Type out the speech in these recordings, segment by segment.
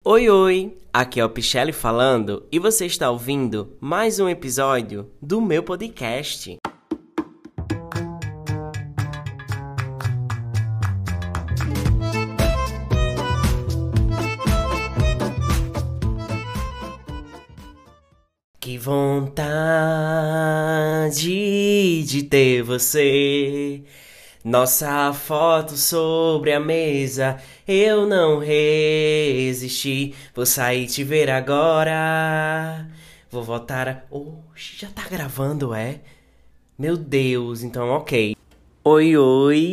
Oi, oi! Aqui é o Pichelli falando e você está ouvindo mais um episódio do meu podcast. Que vontade de ter você. Nossa foto sobre a mesa, eu não resisti. Vou sair te ver agora. Vou voltar a... Oxe, já tá gravando, é? Meu Deus, então ok. Oi,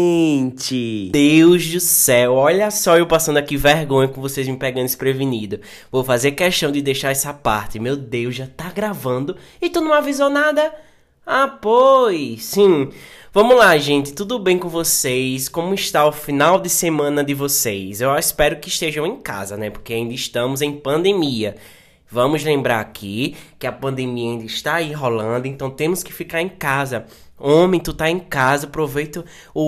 gente! Deus do céu, olha só eu passando aqui vergonha com vocês me pegando desprevenido. Vou fazer questão de deixar essa parte. Meu Deus, já tá gravando e tu não avisou nada? Ah, pois, sim. Vamos lá, gente, tudo bem com vocês? Como está o final de semana de vocês? Eu espero que estejam em casa, né? Porque ainda estamos em pandemia. Vamos lembrar aqui que a pandemia ainda está aí rolando, então temos que ficar em casa. Homem, tu tá em casa, aproveita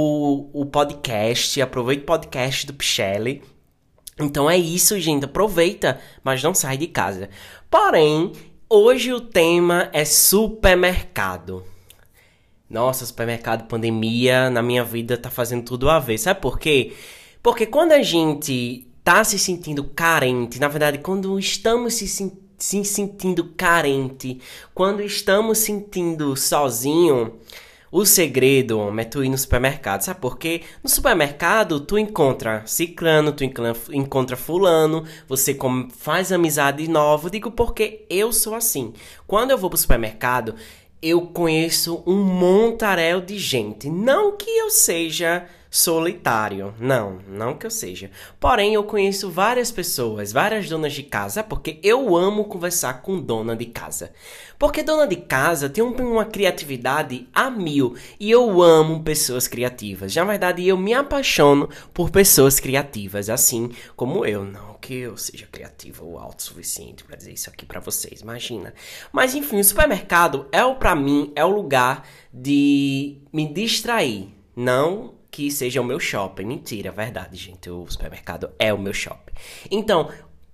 o podcast, aproveita o podcast do Pichelli. Então é isso, gente, aproveita, mas não sai de casa. Porém, hoje o tema é supermercado. Nossa, supermercado, pandemia, na minha vida tá fazendo tudo a ver. Sabe por quê? Porque quando a gente tá se sentindo carente, na verdade, quando estamos se sentindo carente, quando estamos sentindo sozinho, o segredo, homem, é tu ir no supermercado. Sabe por quê? No supermercado, tu encontra ciclano, tu encontra fulano, você faz amizade nova. Eu digo porque eu sou assim. Quando eu vou pro supermercado, eu conheço um montaréu de gente. Não que eu seja solitário. Não que eu seja. Porém, eu conheço várias pessoas, várias donas de casa, porque eu amo conversar com dona de casa. Porque dona de casa tem uma criatividade a mil. E eu amo pessoas criativas. Na verdade, eu me apaixono por pessoas criativas, assim como eu. Não que eu seja criativo ou autossuficiente para dizer isso aqui para vocês, imagina. Mas enfim, o supermercado pra mim, é o lugar de me distrair. Não que seja o meu shopping. Mentira, é verdade, gente. O supermercado é o meu shopping. Então,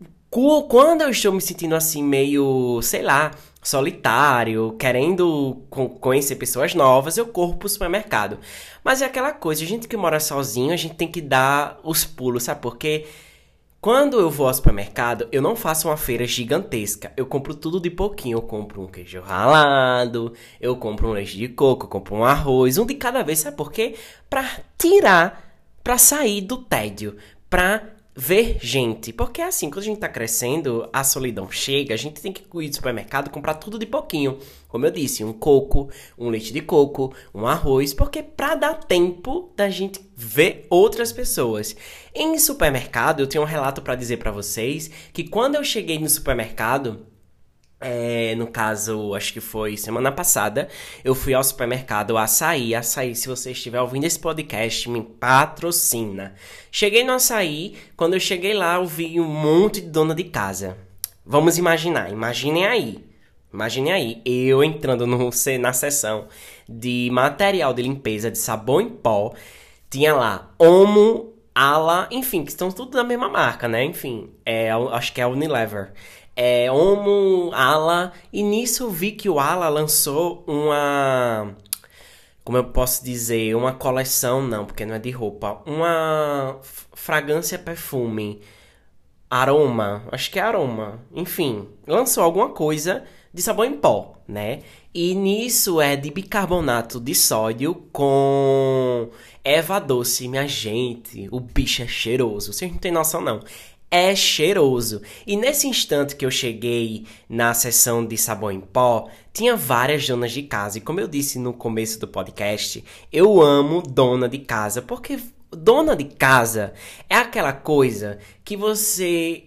quando eu estou me sentindo assim meio, sei lá, solitário, querendo conhecer pessoas novas, eu corro pro supermercado. Mas é aquela coisa, a gente que mora sozinho, a gente tem que dar os pulos, sabe por quê? Quando eu vou ao supermercado, eu não faço uma feira gigantesca. Eu compro tudo de pouquinho. Eu compro um queijo ralado, eu compro um leite de coco, eu compro um arroz, um de cada vez. Sabe por quê? Pra sair do tédio, pra ver gente. Porque assim, quando a gente tá crescendo, a solidão chega, a gente tem que ir do supermercado e comprar tudo de pouquinho. Como eu disse, um coco, um leite de coco, um arroz, porque pra dar tempo da gente ver outras pessoas. Em supermercado, eu tenho um relato pra dizer pra vocês, que quando eu cheguei no supermercado, no caso, acho que foi semana passada, eu fui ao supermercado Açaí, se você estiver ouvindo esse podcast, me patrocina. Cheguei no Açaí, quando eu cheguei lá, eu vi um monte de dona de casa. Vamos imaginar, imaginem aí, eu entrando na seção de material de limpeza, de sabão em pó, tinha lá Omo, Ala, enfim, que estão tudo da mesma marca, né? Enfim, acho que é a Unilever. Omo, Ala, e nisso eu vi que o Ala lançou como eu posso dizer, uma coleção, não, porque não é de roupa, uma fragrância perfume, aroma, acho que é aroma, enfim, lançou alguma coisa de sabão em pó, né? E nisso é de bicarbonato de sódio com erva doce, minha gente, o bicho é cheiroso, vocês não tem noção não. É cheiroso. E nesse instante que eu cheguei na seção de sabão em pó, tinha várias donas de casa. E como eu disse no começo do podcast, eu amo dona de casa. Porque dona de casa é aquela coisa que você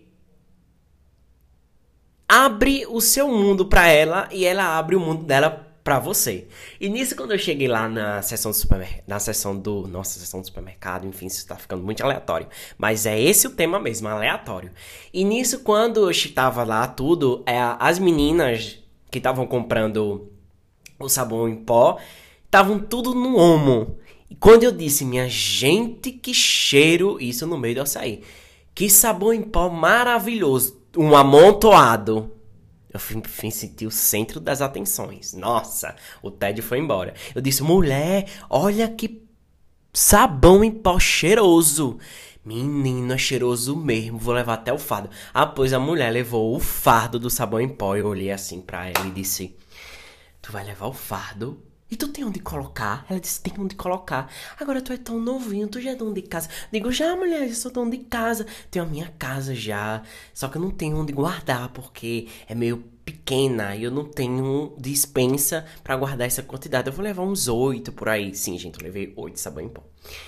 abre o seu mundo pra ela e ela abre o mundo dela pra você. E nisso, quando eu cheguei lá na seção do supermercado, nossa, seção do supermercado, enfim, isso tá ficando muito aleatório. Mas é esse o tema mesmo, aleatório. E nisso, quando eu estava lá tudo, as meninas que estavam comprando o sabão em pó, estavam tudo no Omo. E quando eu disse, minha gente, que cheiro, isso no meio do Açaí. Que sabão em pó maravilhoso. Um amontoado. Eu fui sentir o centro das atenções. Nossa, o Ted foi embora. Eu disse, mulher, olha que sabão em pó cheiroso. Menino, é cheiroso mesmo. Vou levar até o fardo. Ah, pois a mulher levou o fardo do sabão em pó. Eu olhei assim pra ela e disse, tu vai levar o fardo? E tu tem onde colocar? Ela disse, tem onde colocar. Agora tu é tão novinho, tu já é dono de casa. Digo, já mulher, já sou dono de casa. Tenho a minha casa já. Só que eu não tenho onde guardar, porque é meio pequena. E eu não tenho dispensa pra guardar essa quantidade. Eu vou levar uns 8 por aí. Sim, gente, eu levei 8 sabão em pó.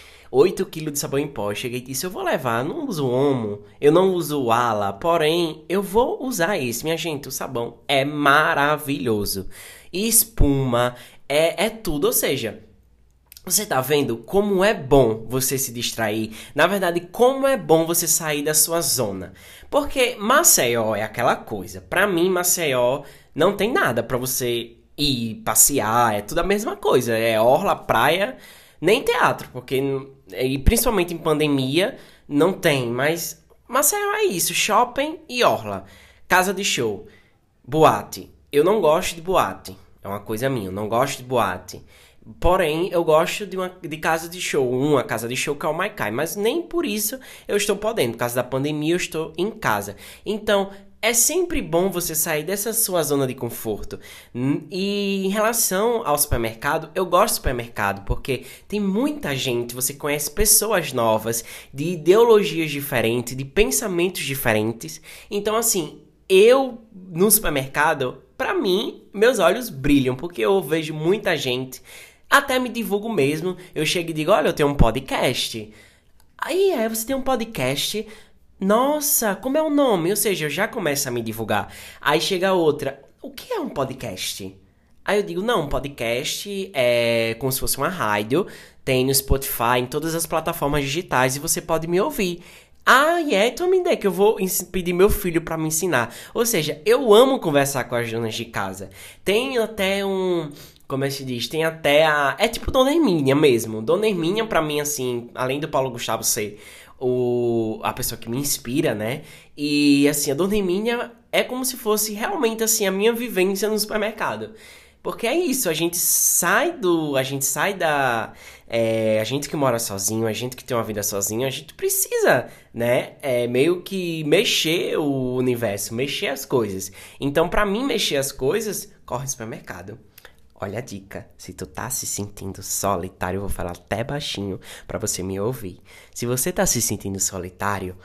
8 quilos de sabão em pó. Eu cheguei e disse, eu vou levar, eu não uso Omo, eu não uso o Ala, porém, eu vou usar esse. Minha gente, o sabão é maravilhoso. Espuma, é tudo, ou seja, você tá vendo como é bom você se distrair? Na verdade, como é bom você sair da sua zona. Porque Maceió é aquela coisa. Pra mim, Maceió não tem nada pra você ir passear. É tudo a mesma coisa. É orla, praia, nem teatro. Porque, e principalmente em pandemia, não tem. Mas Maceió é isso. Shopping e orla. Casa de show. Boate. Eu não gosto de boate. É uma coisa minha. Eu não gosto de boate. Porém, eu gosto de casa de show. Uma casa de show que é o Maikai. Mas nem por isso eu estou podendo. Por causa da pandemia, eu estou em casa. Então, é sempre bom você sair dessa sua zona de conforto. E em relação ao supermercado, eu gosto do supermercado. Porque tem muita gente, você conhece pessoas novas, de ideologias diferentes, de pensamentos diferentes. Então, assim, eu no supermercado, pra mim, meus olhos brilham, porque eu vejo muita gente, até me divulgo mesmo, eu chego e digo, olha, eu tenho um podcast. Aí você tem um podcast? Nossa, como é o nome? Ou seja, eu já começo a me divulgar. Aí chega outra, o que é um podcast? Aí eu digo, não, um podcast é como se fosse uma rádio, tem no Spotify, em todas as plataformas digitais e você pode me ouvir. Ah, então me dê que eu vou pedir meu filho pra me ensinar. Ou seja, eu amo conversar com as donas de casa. Tem até um... Como é que se diz? Tem até a... É tipo Dona Hermínia mesmo. Dona Hermínia, pra mim, assim, além do Paulo Gustavo ser a pessoa que me inspira, né? E, assim, a Dona Hermínia é como se fosse realmente, assim, a minha vivência no supermercado. Porque é isso, a gente sai da... a gente que mora sozinho, a gente que tem uma vida sozinho, a gente precisa, né? Meio que mexer o universo, mexer as coisas. Então, pra mim mexer as coisas, corre no supermercado. Olha a dica, se tu tá se sentindo solitário, eu vou falar até baixinho pra você me ouvir. Se você tá se sentindo solitário,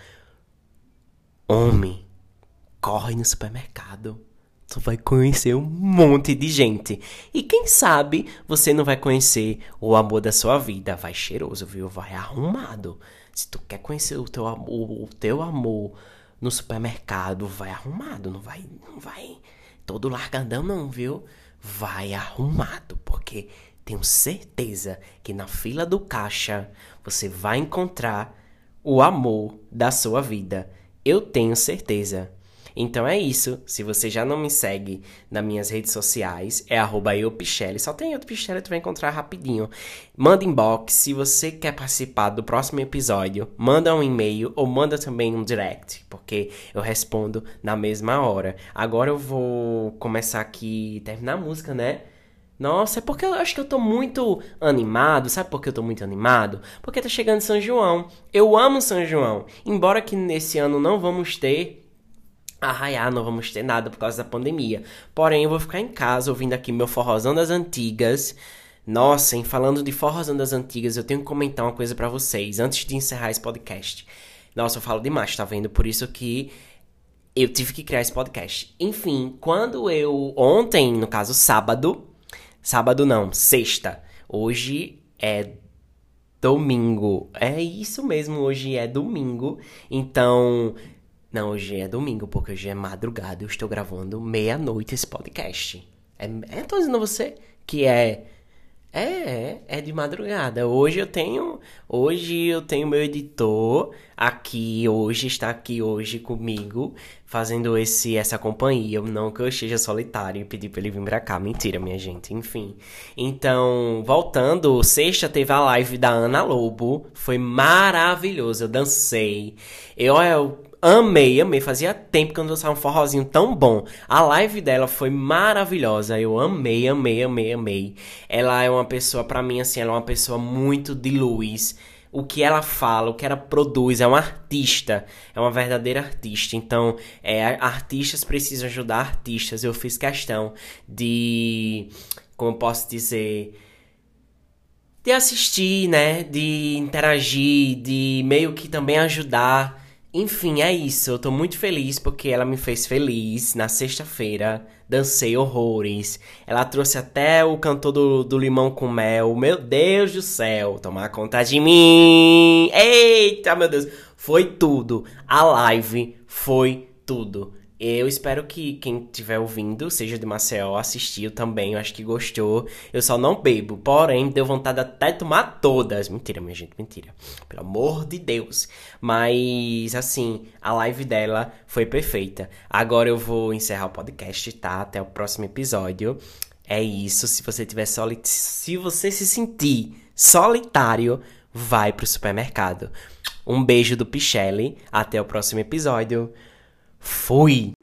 homem, corre no supermercado. Tu vai conhecer um monte de gente. E quem sabe você não vai conhecer o amor da sua vida. Vai cheiroso, viu? Vai arrumado. Se tu quer conhecer o teu amor no supermercado, vai arrumado. Não vai todo largadão não, viu? Vai arrumado, porque tenho certeza que na fila do caixa você vai encontrar o amor da sua vida. Eu tenho certeza. Então é isso, se você já não me segue nas minhas redes sociais, é @eupichelli, só tem Eupichelli, tu vai encontrar rapidinho. Manda inbox, se você quer participar do próximo episódio, manda um e-mail ou manda também um direct, porque eu respondo na mesma hora. Agora eu vou começar aqui, terminar a música, né? Nossa, é porque eu acho que eu tô muito animado. Sabe por que eu tô muito animado? Porque tá chegando São João. Eu amo São João. Embora que nesse ano não vamos ter arraiar, não vamos ter nada por causa da pandemia. Porém, eu vou ficar em casa ouvindo aqui meu forrozão das antigas. Nossa, em falando de forrozão das antigas, eu tenho que comentar uma coisa pra vocês antes de encerrar esse podcast. Nossa, eu falo demais, tá vendo? Por isso que eu tive que criar esse podcast. Enfim, ontem, no caso sábado não, sexta. Hoje é domingo. É isso mesmo, hoje é domingo. Então, não, hoje é domingo, porque hoje é madrugada. Eu estou gravando meia-noite esse podcast. Tô dizendo a você que é É de madrugada. Hoje eu tenho meu editor aqui hoje, está aqui hoje comigo, fazendo essa companhia. Não que eu esteja solitário e pedir pra ele vir pra cá. Mentira, minha gente. Enfim. Então, voltando, sexta teve a live da Ana Lobo. Foi maravilhoso. Eu dancei. Eu amei, amei. Fazia tempo que eu não dançava um forrozinho tão bom. A live dela foi maravilhosa. Eu amei, amei, amei, amei. Ela é uma pessoa, pra mim, assim, ela é uma pessoa muito de luz. O que ela fala, o que ela produz, é uma artista. É uma verdadeira artista. Então, artistas precisam ajudar artistas. Eu fiz questão de, como eu posso dizer, de assistir, né? De interagir, de meio que também ajudar. Enfim, é isso. Eu tô muito feliz porque ela me fez feliz na sexta-feira. Dancei horrores. Ela trouxe até o cantor do Limão com Mel. Meu Deus do céu, tomar conta de mim. Eita, meu Deus. Foi tudo. A live foi tudo. Eu espero que quem estiver ouvindo, seja de Maceió, assistiu também, eu acho que gostou. Eu só não bebo, porém, deu vontade até de tomar todas. Mentira, minha gente, mentira. Pelo amor de Deus. Mas, assim, a live dela foi perfeita. Agora eu vou encerrar o podcast, tá? Até o próximo episódio. É isso, se você se sentir solitário, vai pro supermercado. Um beijo do Pichelli, até o próximo episódio. Fui!